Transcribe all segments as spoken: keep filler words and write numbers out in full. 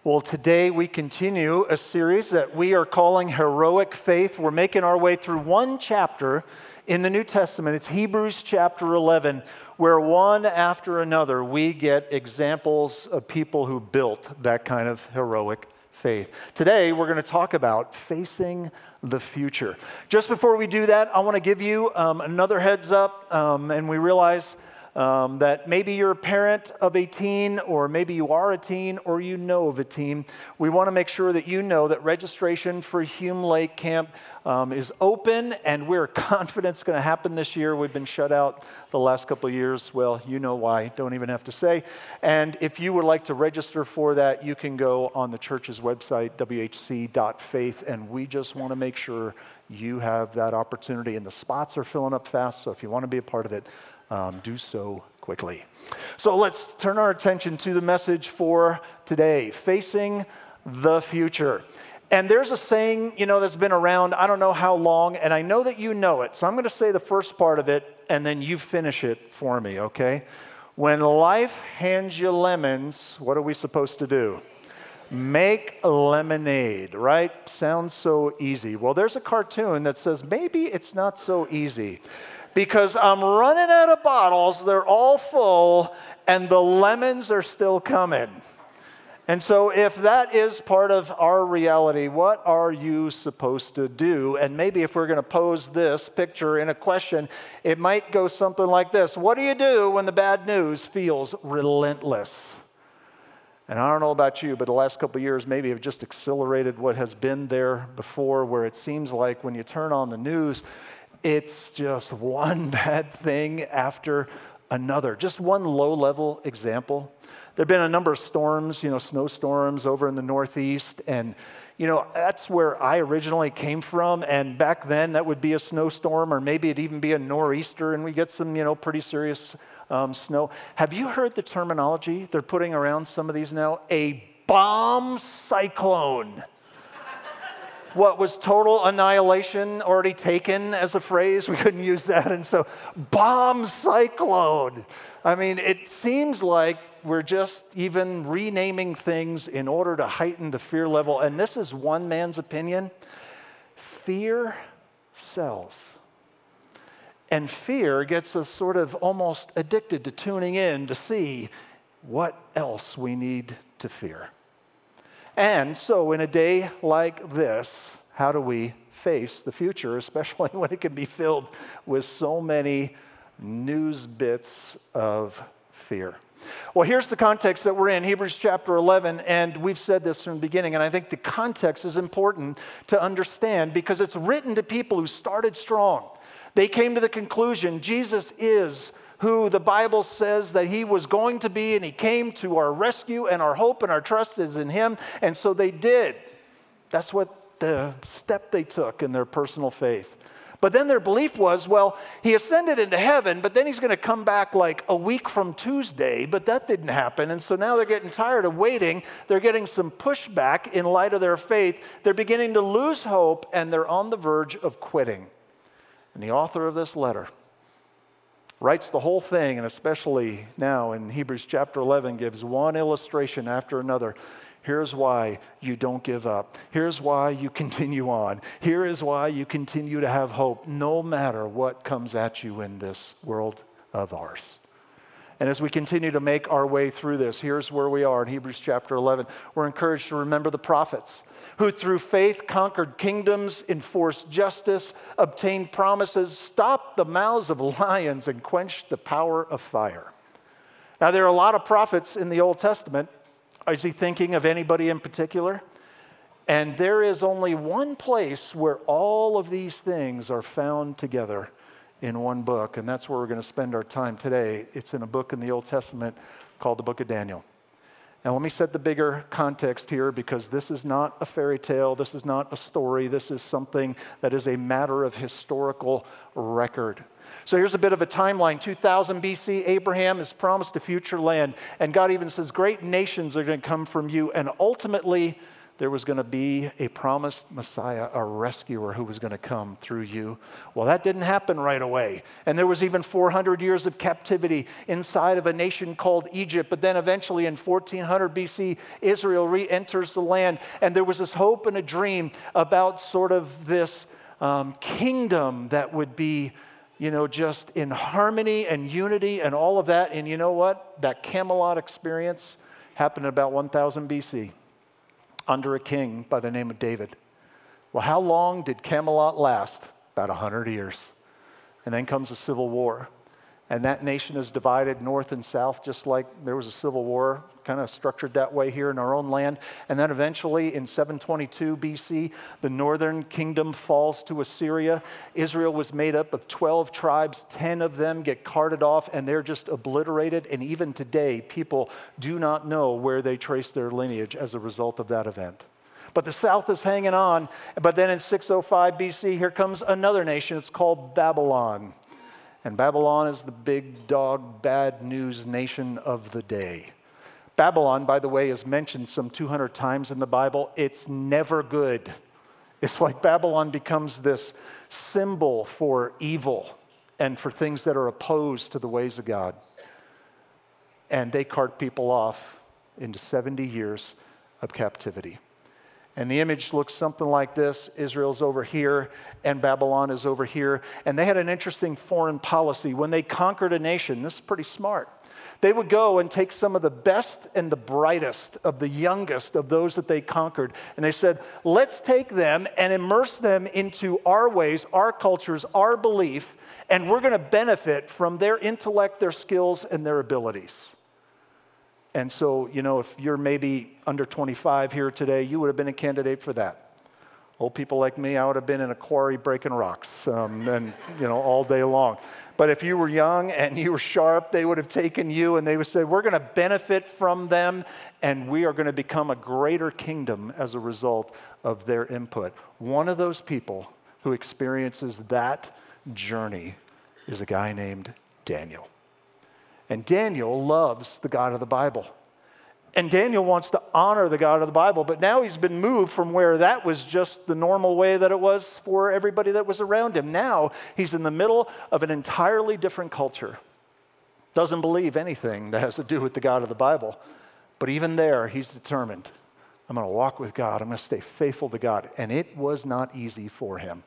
Well, today we continue a series that we are calling Heroic Faith. We're making our way through one chapter in the New Testament. It's Hebrews chapter eleven, where one after another we get examples of people who built that kind of heroic faith. Today we're going to talk about facing the future. Just before we do that, I want to give you um, another heads up, um, and we realize Um, that maybe you're a parent of a teen, or maybe you are a teen, or you know of a teen. We want to make sure that you know that registration for Hume Lake Camp um, is open, and we're confident it's going to happen this year. We've been shut out the last couple of years. Well, you know why. Don't even have to say. And if you would like to register for that, you can go on the church's website, w h c dot faith, and we just want to make sure you have that opportunity. And the spots are filling up fast, so if you want to be a part of it, Um, do so quickly. So let's turn our attention to the message for today, facing the future. And there's a saying, you know, that's been around, I don't know how long, and I know that you know it. So I'm going to say the first part of it, and then you finish it for me, okay? When life hands you lemons, what are we supposed to do? Make lemonade, right? Sounds so easy. Well, there's a cartoon that says maybe it's not so easy, because I'm running out of bottles, they're all full, and the lemons are still coming. And so if that is part of our reality, what are you supposed to do? And maybe if we're going to pose this picture in a question, it might go something like this. What do you do when the bad news feels relentless? And I don't know about you, but the last couple of years maybe have just accelerated what has been there before, where it seems like when you turn on the news, it's just one bad thing after another. Just one low-level example. There have been a number of storms, you know, snowstorms over in the Northeast, and, you know, that's where I originally came from, and back then that would be a snowstorm, or maybe it'd even be a nor'easter, and we get some, you know, pretty serious um, snow. Have you heard the terminology they're putting around some of these now? A bomb cyclone. What was total annihilation already taken as a phrase? We couldn't use that. And so, bomb cyclone. I mean, it seems like we're just even renaming things in order to heighten the fear level. And this is one man's opinion. Fear sells. And fear gets us sort of almost addicted to tuning in to see what else we need to fear. And so in a day like this, how do we face the future, especially when it can be filled with so many news bits of fear? Well, here's the context that we're in, Hebrews chapter eleven, and we've said this from the beginning, and I think the context is important to understand because it's written to people who started strong. They came to the conclusion Jesus is who the Bible says that he was going to be, and he came to our rescue, and our hope and our trust is in him, and so they did. That's what the step they took in their personal faith. But then their belief was, well, he ascended into heaven, but then he's going to come back like a week from Tuesday, but that didn't happen, and so now they're getting tired of waiting. They're getting some pushback in light of their faith. They're beginning to lose hope, and they're on the verge of quitting. And the author of this letter writes the whole thing, and especially now in Hebrews chapter eleven, gives one illustration after another. Here's why you don't give up. Here's why you continue on. Here is why you continue to have hope, no matter what comes at you in this world of ours. And as we continue to make our way through this, here's where we are in Hebrews chapter eleven. We're encouraged to remember the prophets who through faith conquered kingdoms, enforced justice, obtained promises, stopped the mouths of lions, and quenched the power of fire. Now, there are a lot of prophets in the Old Testament. Is he thinking of anybody in particular? And there is only one place where all of these things are found together in one book, and that's where we're going to spend our time today. It's in a book in the Old Testament called the book of Daniel. Now, let me set the bigger context here, because this is not a fairy tale. This is not a story. This is something that is a matter of historical record. So here's a bit of a timeline. two thousand B C, Abraham is promised a future land. And God even says, great nations are going to come from you. And ultimately, there was going to be a promised Messiah, a rescuer who was going to come through you. Well, that didn't happen right away. And there was even four hundred years of captivity inside of a nation called Egypt. But then eventually in fourteen hundred B C, Israel re-enters the land. And there was this hope and a dream about sort of this um, kingdom that would be, you know, just in harmony and unity and all of that. And you know what? That Camelot experience happened in about one thousand B C under a king by the name of David. Well, how long did Camelot last? About one hundred years. And then comes a civil war. And that nation is divided north and south, just like there was a civil war, kind of structured that way here in our own land. And then eventually in seven twenty-two B C, the northern kingdom falls to Assyria. Israel was made up of twelve tribes. ten of them get carted off, and they're just obliterated. And even today, people do not know where they trace their lineage as a result of that event. But the south is hanging on. But then in six oh five B C, here comes another nation. It's called Babylon. And Babylon is the big dog, bad news nation of the day. Babylon, by the way, is mentioned some two hundred times in the Bible. It's never good. It's like Babylon becomes this symbol for evil and for things that are opposed to the ways of God. And they cart people off into seventy years of captivity. And the image looks something like this. Israel's over here, and Babylon is over here. And they had an interesting foreign policy. When they conquered a nation, this is pretty smart. They would go and take some of the best and the brightest of the youngest of those that they conquered. And they said, let's take them and immerse them into our ways, our cultures, our belief, and we're going to benefit from their intellect, their skills, and their abilities. And so, you know, if you're maybe under twenty-five here today, you would have been a candidate for that. Old people like me, I would have been in a quarry breaking rocks um, and, you know, all day long. But if you were young and you were sharp, they would have taken you and they would say, we're going to benefit from them and we are going to become a greater kingdom as a result of their input. One of those people who experiences that journey is a guy named Daniel. And Daniel loves the God of the Bible. And Daniel wants to honor the God of the Bible, but now he's been moved from where that was just the normal way that it was for everybody that was around him. Now he's in the middle of an entirely different culture. Doesn't believe anything that has to do with the God of the Bible. But even there, he's determined, I'm going to walk with God. I'm going to stay faithful to God. And it was not easy for him.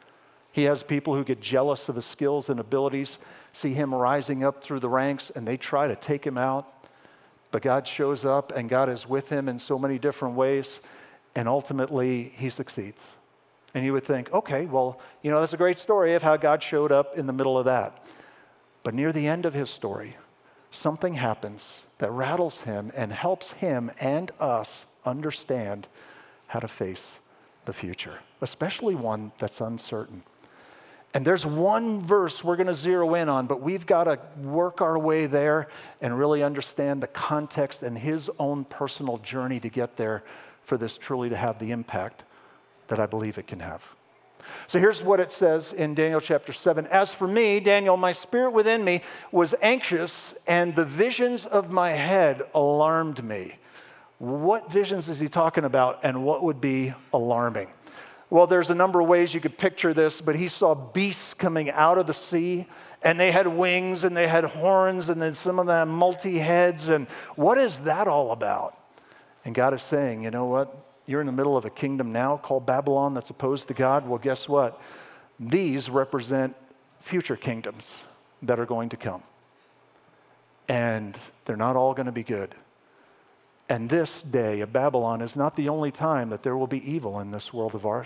He has people who get jealous of his skills and abilities, see him rising up through the ranks, and they try to take him out. But God shows up, and God is with him in so many different ways, and ultimately, he succeeds. And you would think, okay, well, you know, that's a great story of how God showed up in the middle of that. But near the end of his story, something happens that rattles him and helps him and us understand how to face the future, especially one that's uncertain. And there's one verse we're going to zero in on, but we've got to work our way there and really understand the context and his own personal journey to get there for this truly to have the impact that I believe it can have. So here's what it says in Daniel chapter seven. As for me, Daniel, my spirit within me was anxious, and the visions of my head alarmed me. What visions is he talking about, and what would be alarming? Well, there's a number of ways you could picture this, but he saw beasts coming out of the sea, and they had wings, and they had horns, and then some of them multi-heads, and what is that all about? And God is saying, you know what? You're in the middle of a kingdom now called Babylon that's opposed to God. Well, guess what? These represent future kingdoms that are going to come. And they're not all going to be good. And this day of Babylon is not the only time that there will be evil in this world of ours.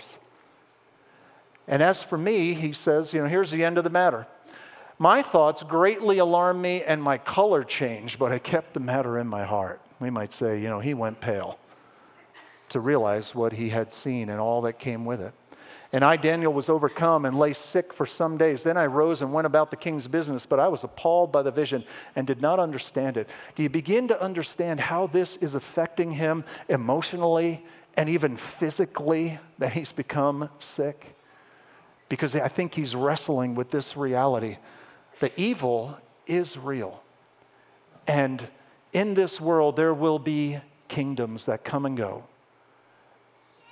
And as for me, he says, you know, here's the end of the matter. My thoughts greatly alarmed me and my color changed, but I kept the matter in my heart. We might say, you know, he went pale to realize what he had seen and all that came with it. And I, Daniel, was overcome and lay sick for some days. Then I rose and went about the king's business, but I was appalled by the vision and did not understand it. Do you begin to understand how this is affecting him emotionally and even physically, that he's become sick? Because I think he's wrestling with this reality. The evil is real. And in this world, there will be kingdoms that come and go.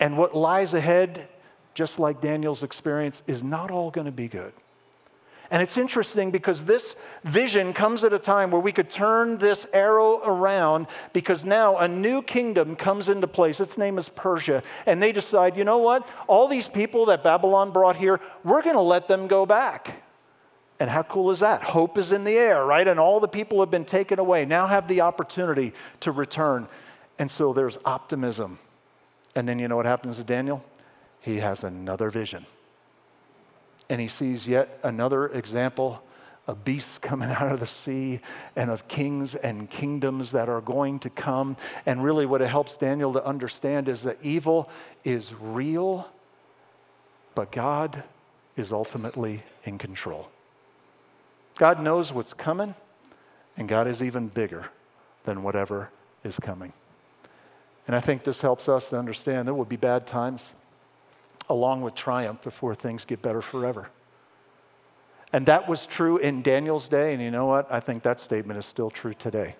And what lies ahead, just like Daniel's experience, is not all going to be good. And it's interesting because this vision comes at a time where we could turn this arrow around, because now a new kingdom comes into place. Its name is Persia. And they decide, you know what? All these people that Babylon brought here, we're going to let them go back. And how cool is that? Hope is in the air, right? And all the people have been taken away, now have the opportunity to return. And so there's optimism. And then you know what happens to Daniel? He has another vision. And he sees yet another example of beasts coming out of the sea and of kings and kingdoms that are going to come. And really what it helps Daniel to understand is that evil is real, but God is ultimately in control. God knows what's coming, and God is even bigger than whatever is coming. And I think this helps us to understand there will be bad times along with triumph before things get better forever. And that was true in Daniel's day, and you know what? I think that statement is still true today.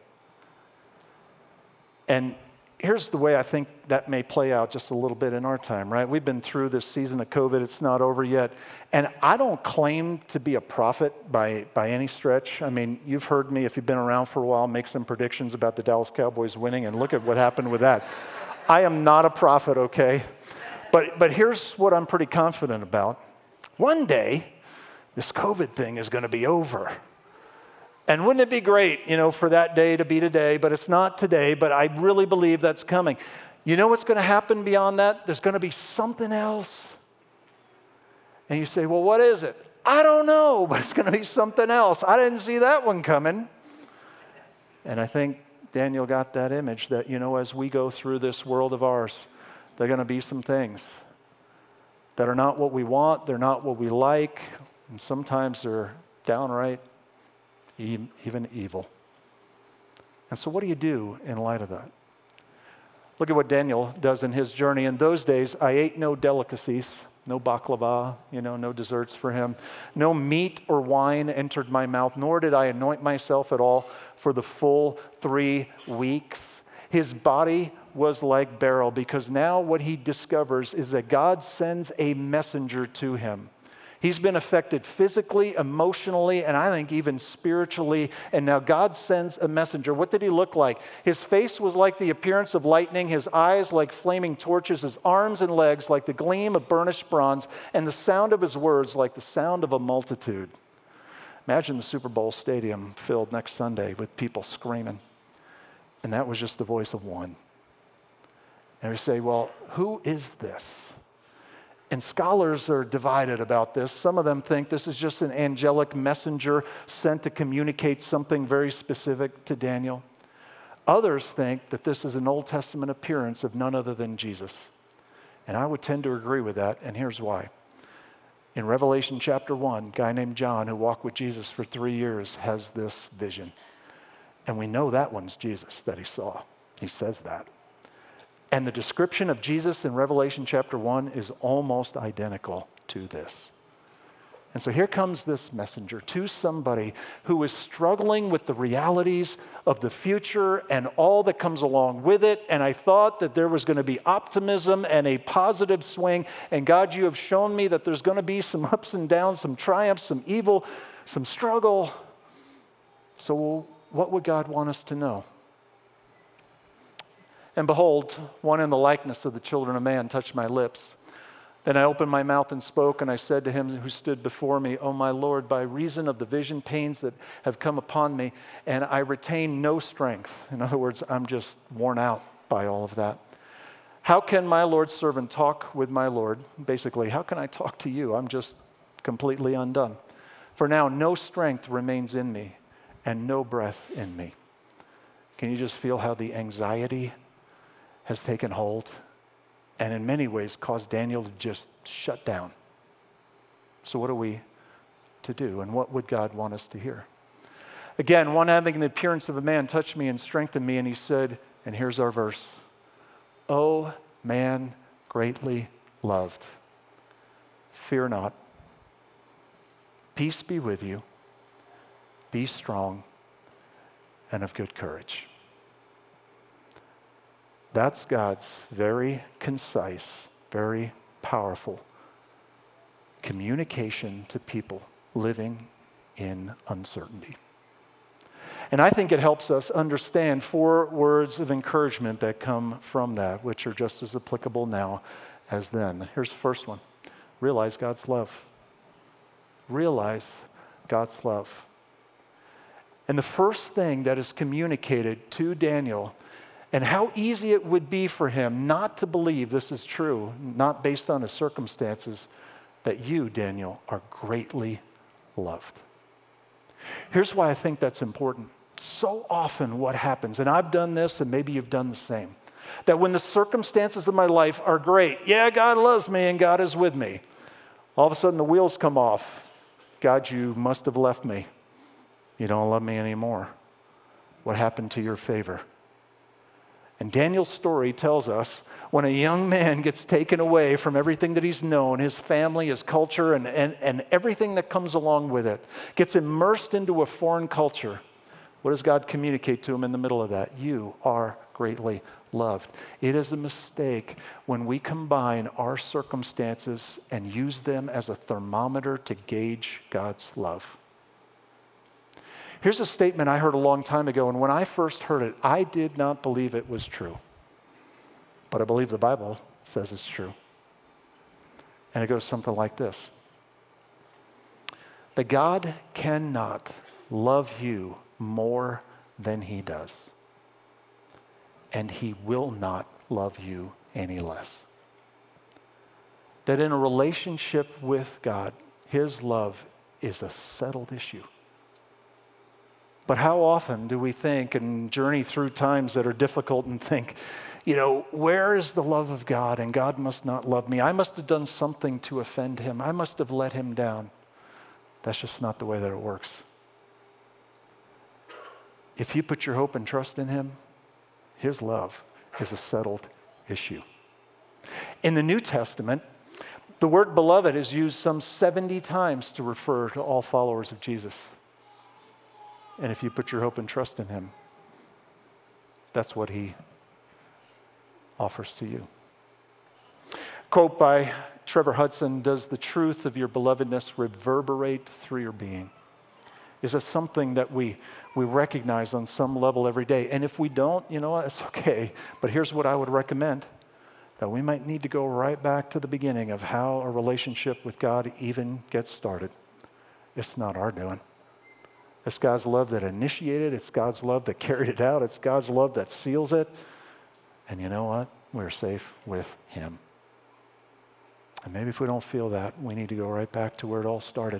And here's the way I think that may play out just a little bit in our time, right? We've been through this season of COVID. It's not over yet. And I don't claim to be a prophet by, by any stretch. I mean, you've heard me, if you've been around for a while, make some predictions about the Dallas Cowboys winning, and look at what happened with that. I am not a prophet, okay? But, but here's what I'm pretty confident about. One day, this COVID thing is going to be over. And wouldn't it be great, you know, for that day to be today, but it's not today, but I really believe that's coming. You know what's going to happen beyond that? There's going to be something else. And you say, well, what is it? I don't know, but it's going to be something else. I didn't see that one coming. And I think Daniel got that image that, you know, as we go through this world of ours, there are going to be some things that are not what we want, they're not what we like, and sometimes they're downright even evil. And so what do you do in light of that? Look at what Daniel does in his journey. In those days, I ate no delicacies, no baklava, you know, no desserts for him. No meat or wine entered my mouth, nor did I anoint myself at all for the full three weeks. His body was like beryl, because now what he discovers is that God sends a messenger to him. He's been affected physically, emotionally, and I think even spiritually. And now God sends a messenger. What did he look like? His face was like the appearance of lightning, his eyes like flaming torches, his arms and legs like the gleam of burnished bronze, and the sound of his words like the sound of a multitude. Imagine the Super Bowl stadium filled next Sunday with people screaming. And that was just the voice of one. And we say, well, who is this? And scholars are divided about this. Some of them think this is just an angelic messenger sent to communicate something very specific to Daniel. Others think that this is an Old Testament appearance of none other than Jesus. And I would tend to agree with that, and here's why. In Revelation chapter one, a guy named John, who walked with Jesus for three years, has this vision. And we know that one's Jesus that he saw. He says that. And the description of Jesus in Revelation chapter one is almost identical to this. And so here comes this messenger to somebody who is struggling with the realities of the future and all that comes along with it. And I thought that there was going to be optimism and a positive swing. And God, you have shown me that there's going to be some ups and downs, some triumphs, some evil, some struggle. So what would God want us to know? And behold, one in the likeness of the children of man touched my lips. Then I opened my mouth and spoke, and I said to him who stood before me, O my Lord, by reason of the vision pains that have come upon me, and I retain no strength. In other words, I'm just worn out by all of that. How can my Lord's servant talk with my Lord? Basically, how can I talk to you? I'm just completely undone. For now, no strength remains in me, and no breath in me. Can you just feel how the anxiety has taken hold and in many ways caused Daniel to just shut down? So what are we to do, and what would God want us to hear? Again, one having the appearance of a man touched me and strengthened me, and he said, and here's our verse, O man greatly loved, fear not. Peace be with you. Be strong and of good courage. That's God's very concise very powerful communication to people living in uncertainty. And I think it helps us understand four words of encouragement that come from that, which are just as applicable now as then. Here's the first one. Realize God's love. Realize God's love. And the first thing that is communicated to Daniel, and how easy it would be for him not to believe this is true, not based on his circumstances, that you, Daniel, are greatly loved. Here's why I think that's important. So often what happens, and I've done this and maybe you've done the same, that when the circumstances of my life are great, yeah, God loves me and God is with me. All of a sudden the wheels come off. God, you must have left me. You don't love me anymore. What happened to your favor? And Daniel's story tells us when a young man gets taken away from everything that he's known, his family, his culture, and, and, and everything that comes along with it, gets immersed into a foreign culture, what does God communicate to him in the middle of that? You are greatly loved. It is a mistake when we combine our circumstances and use them as a thermometer to gauge God's love. Here's a statement I heard a long time ago, and when I first heard it, I did not believe it was true. But I believe the Bible says it's true. And it goes something like this. That God cannot love you more than he does. And he will not love you any less. That in a relationship with God, his love is a settled issue. But how often do we think and journey through times that are difficult and think, you know, where is the love of God? And God must not love me. I must have done something to offend him. I must have let him down. That's just not the way that it works. If you put your hope and trust in him, his love is a settled issue. In the New Testament, the word beloved is used some seventy times to refer to all followers of Jesus. And if you put your hope and trust in him, that's what he offers to you. Quote by Trevor Hudson, does the truth of your belovedness reverberate through your being? Is it something that we, we recognize on some level every day? And if we don't, you know what, it's okay. But here's what I would recommend, that we might need to go right back to the beginning of how a relationship with God even gets started. It's not our doing. It's God's love that initiated. It's God's love that carried it out. It's God's love that seals it. And you know what? We're safe with him. And maybe if we don't feel that, we need to go right back to where it all started.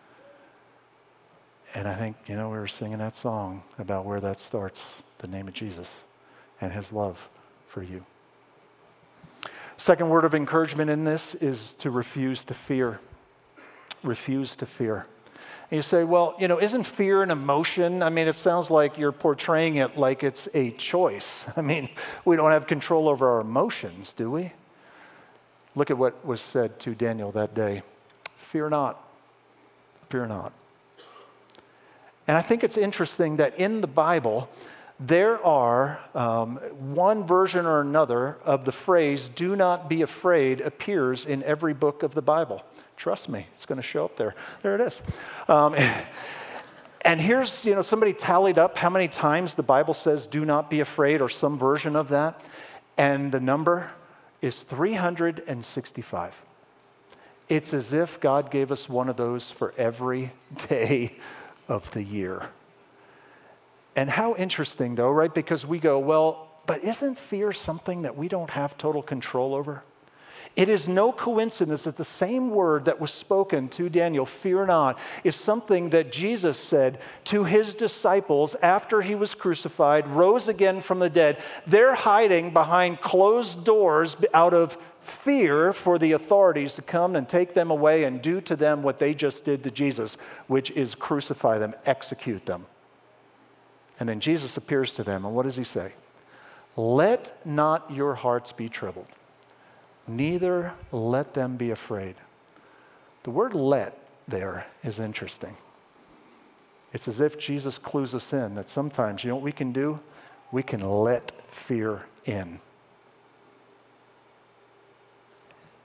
And I think, you know, we were singing that song about where that starts, the name of Jesus and his love for you. Second word of encouragement in this is to refuse to fear. Refuse to fear. And you say, well, you know, isn't fear an emotion? I mean, it sounds like you're portraying it like it's a choice. I mean, we don't have control over our emotions, do we? Look at what was said to Daniel that day. Fear not. Fear not. And I think it's interesting that in the Bible, there are um, one version or another of the phrase, do not be afraid, appears in every book of the Bible. Trust me, it's going to show up there. There it is. Um, and here's, you know, somebody tallied up how many times the Bible says, do not be afraid, or some version of that. And the number is three hundred sixty-five. It's as if God gave us one of those for every day of the year. And how interesting though, right? Because we go, well, but isn't fear something that we don't have total control over? It is no coincidence that the same word that was spoken to Daniel, fear not, is something that Jesus said to his disciples after he was crucified, rose again from the dead. They're hiding behind closed doors out of fear for the authorities to come and take them away and do to them what they just did to Jesus, which is crucify them, execute them. And then Jesus appears to them, and what does he say? Let not your hearts be troubled, neither let them be afraid. The word let there is interesting. It's as if Jesus clues us in that sometimes, you know what we can do? We can let fear in.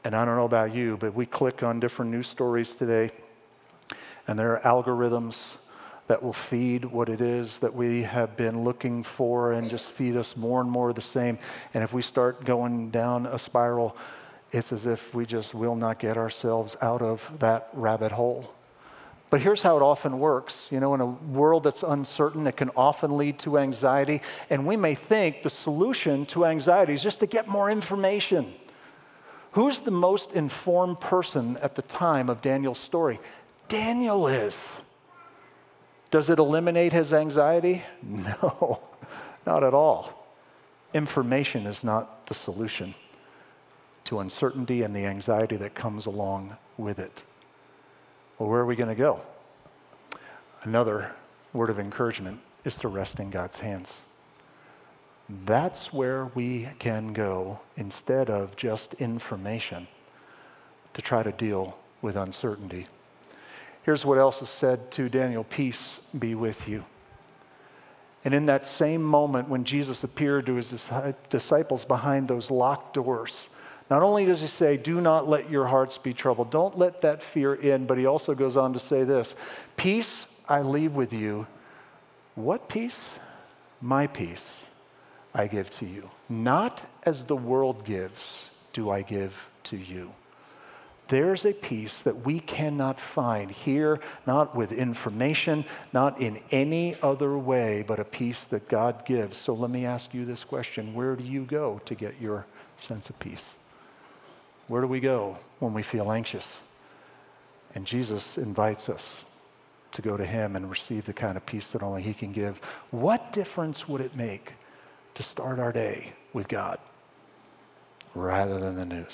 And I don't know about you, but we click on different news stories today, and there are algorithms that will feed what it is that we have been looking for and just feed us more and more of the same. And if we start going down a spiral, it's as if we just will not get ourselves out of that rabbit hole. But here's how it often works. You know, in a world that's uncertain, it can often lead to anxiety. And we may think the solution to anxiety is just to get more information. Who's the most informed person at the time of Daniel's story? Daniel is. Does it eliminate his anxiety? No, not at all. Information is not the solution to uncertainty and the anxiety that comes along with it. Well, where are we going to go? Another word of encouragement is to rest in God's hands. That's where we can go instead of just information to try to deal with uncertainty. Here's what else is said to Daniel: peace be with you. And in that same moment when Jesus appeared to his disciples behind those locked doors, not only does he say, do not let your hearts be troubled, don't let that fear in, but he also goes on to say this: peace I leave with you. What peace? My peace I give to you. Not as the world gives do I give to you. There's a peace that we cannot find here, not with information, not in any other way, but a peace that God gives. So let me ask you this question: where do you go to get your sense of peace? Where do we go when we feel anxious? And Jesus invites us to go to him and receive the kind of peace that only he can give. What difference would it make to start our day with God rather than the news?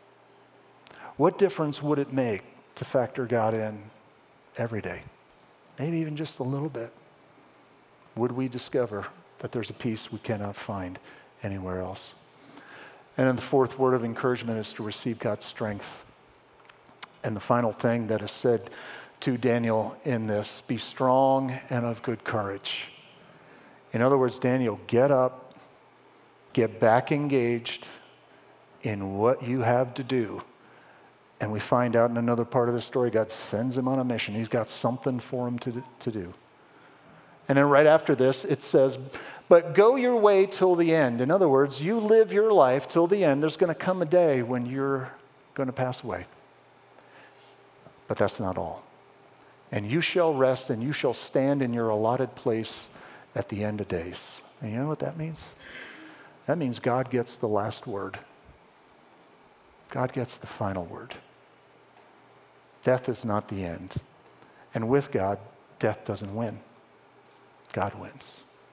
What difference would it make to factor God in every day? Maybe even just a little bit. Would we discover that there's a peace we cannot find anywhere else? And then the fourth word of encouragement is to receive God's strength. And the final thing that is said to Daniel in this: be strong and of good courage. In other words, Daniel, get up, get back engaged in what you have to do. And we find out in another part of the story, God sends him on a mission. He's got something for him to, to do. And then right after this, it says, but go your way till the end. In other words, you live your life till the end. There's going to come a day when you're going to pass away. But that's not all. And you shall rest and you shall stand in your allotted place at the end of days. And you know what that means? That means God gets the last word. God gets the final word. Death is not the end. And with God, death doesn't win. God wins.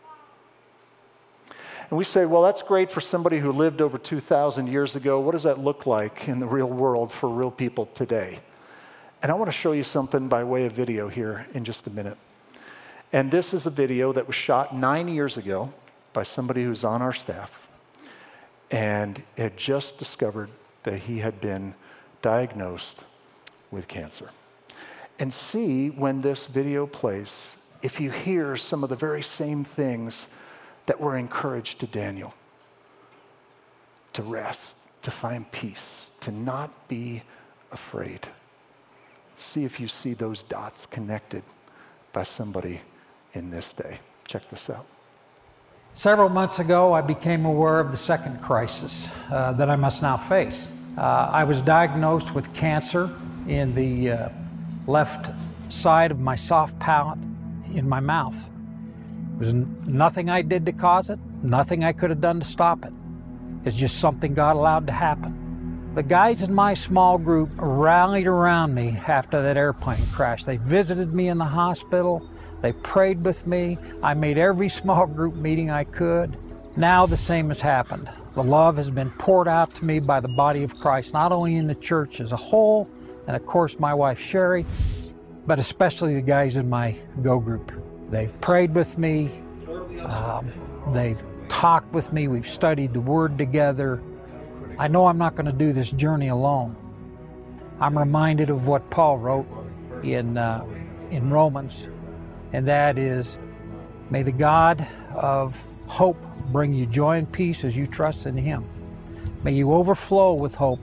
And we say, well, that's great for somebody who lived over two thousand years ago. What does that look like in the real world for real people today? And I want to show you something by way of video here in just a minute. And this is a video that was shot nine years ago by somebody who's on our staff and had just discovered that he had been diagnosed with cancer. And see, when this video plays, if you hear some of the very same things that were encouraged to Daniel: to rest, to find peace, to not be afraid. See if you see those dots connected by somebody in this day. Check this out. Several months ago, I became aware of the second crisis uh, that I must now face. Uh, I was diagnosed with cancer in the uh, left side of my soft palate in my mouth. It was n- nothing I did to cause it, nothing I could have done to stop it. It's just something God allowed to happen. The guys in my small group rallied around me after that airplane crash. They visited me in the hospital. They prayed with me. I made every small group meeting I could. Now the same has happened. The love has been poured out to me by the body of Christ, not only in the church as a whole, and of course my wife Sherry, but especially the guys in my Go group. They've prayed with me. Um, they've talked with me. We've studied the Word together. I know I'm not going to do this journey alone. I'm reminded of what Paul wrote in, uh, in Romans, and that is, may the God of hope bring you joy and peace as you trust in Him. May you overflow with hope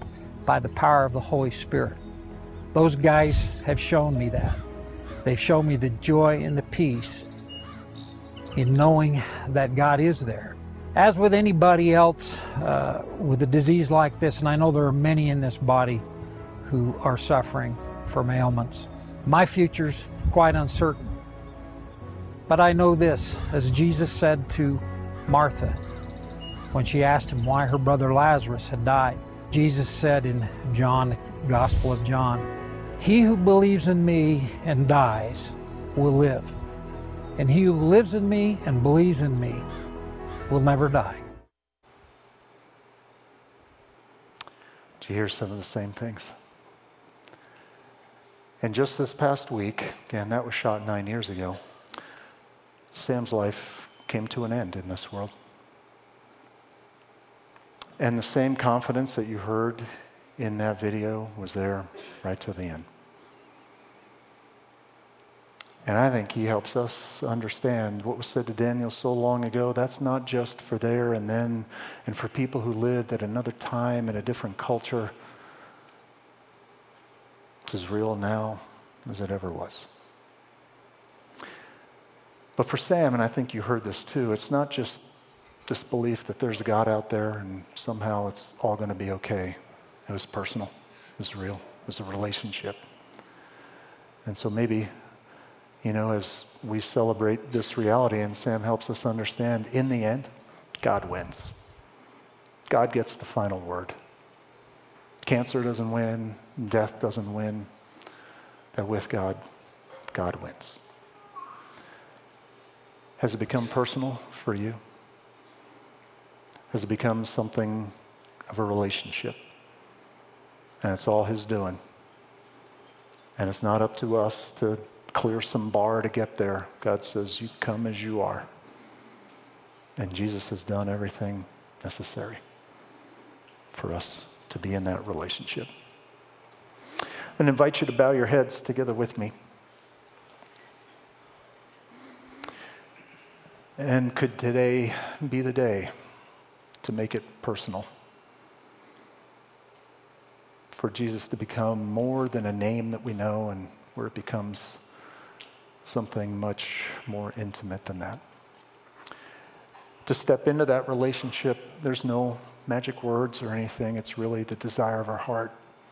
by the power of the Holy Spirit. Those guys have shown me that. They've shown me the joy and the peace in knowing that God is there. As with anybody else uh, with a disease like this, and I know there are many in this body who are suffering from ailments, my future's quite uncertain. But I know this, as Jesus said to Martha when she asked him why her brother Lazarus had died. Jesus said in John, the Gospel of John, "He who believes in me and dies will live. And he who lives in me and believes in me will never die." Did you hear some of the same things? And just this past week, again, that was shot nine years ago, Sam's life came to an end in this world. And the same confidence that you heard in that video was there right to the end. And I think he helps us understand what was said to Daniel so long ago. That's not just for there and then, and for people who lived at another time in a different culture. It's as real now as it ever was. But for Sam, and I think you heard this too, it's not just this belief that there's a God out there and somehow it's all going to be okay. It was personal. It was real. It was a relationship. And so maybe, you know, as we celebrate this reality and Sam helps us understand, in the end, God wins. God gets the final word. Cancer doesn't win. Death doesn't win. That with God, God wins. Has it become personal for you? Has it become something of a relationship? And it's all his doing. And it's not up to us to clear some bar to get there. God says, you come as you are. And Jesus has done everything necessary for us to be in that relationship. And invite you to bow your heads together with me. And could today be the day to make it personal? For Jesus to become more than a name that we know, and where it becomes something much more intimate than that. To step into that relationship, there's no magic words or anything. It's really the desire of our heart.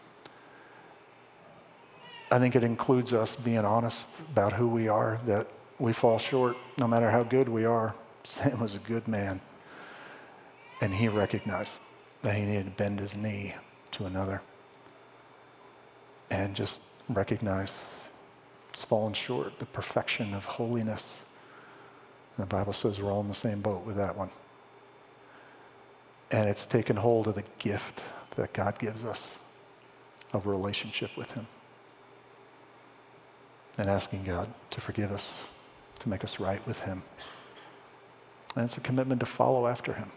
I think it includes us being honest about who we are, that we fall short no matter how good we are. Sam was a good man. And he recognized that he needed to bend his knee to another. And just recognize it's fallen short, the perfection of holiness. And the Bible says we're all in the same boat with that one. And it's taken hold of the gift that God gives us of a relationship with him. And asking God to forgive us, to make us right with him. And it's a commitment to follow after him.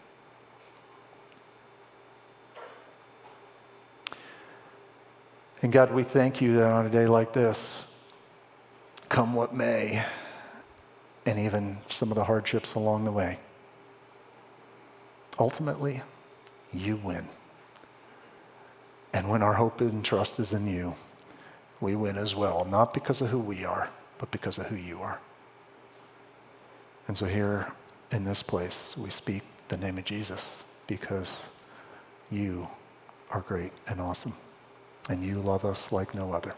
And God, we thank you that on a day like this, come what may, and even some of the hardships along the way, ultimately, you win. And when our hope and trust is in you, we win as well, not because of who we are, but because of who you are. And so here in this place, we speak the name of Jesus because you are great and awesome, and you love us like no other.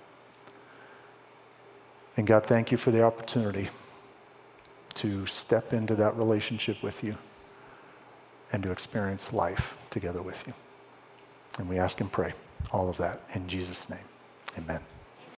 And God, thank you for the opportunity to step into that relationship with you and to experience life together with you. And we ask and pray all of that in Jesus' name. Amen.